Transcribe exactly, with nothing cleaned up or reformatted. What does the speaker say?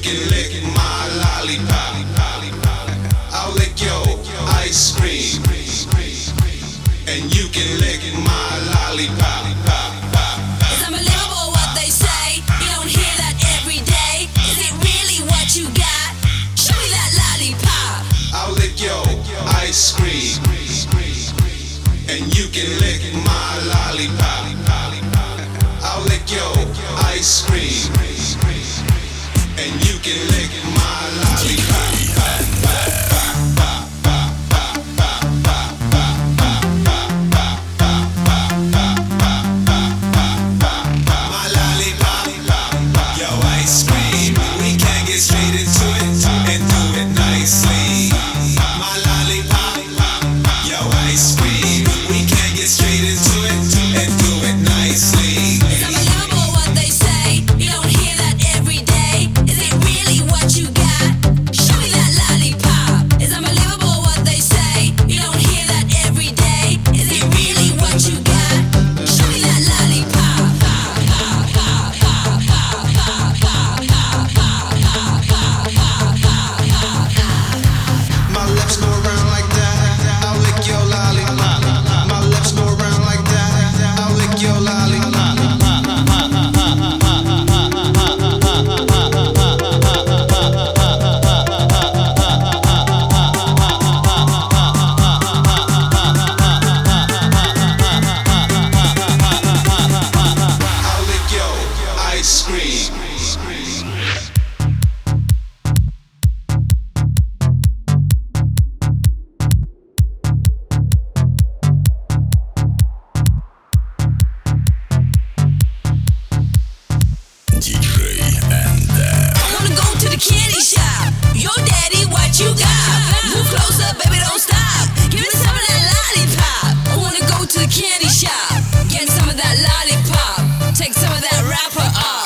can lick my lollipop. I'll lick your ice cream, and you can lick my lollipop. It's unbelievable what they say. You don't hear that every day. Is it really what you got? Show me that lollipop. I'll lick your ice cream, and you can lick my lollipop. I'll lick your ice cream, and you can lick my lollipop. My lollipop, your ice cream. We can get straight into it and do it nicely. My lollipop, your ice cream. We can get straight into it and do it nicely. It's unbelievable what they say. You don't hear that every day. Is it really what you got? Show me that lollipop. It's unbelievable what they say. You don't hear that every day. Is it really what you got? Show me that lollipop. My lips go around like that, I'll lick your lollipop. My lips go around like that, I'll lick your lollipop. I'll lick your ice cream. I wanna go to the candy shop. Yo, daddy, what you got? Move closer, baby, don't stop. Give me some of that lollipop. I wanna go to the candy shop. Get some of that lollipop. Take some of that wrapper off.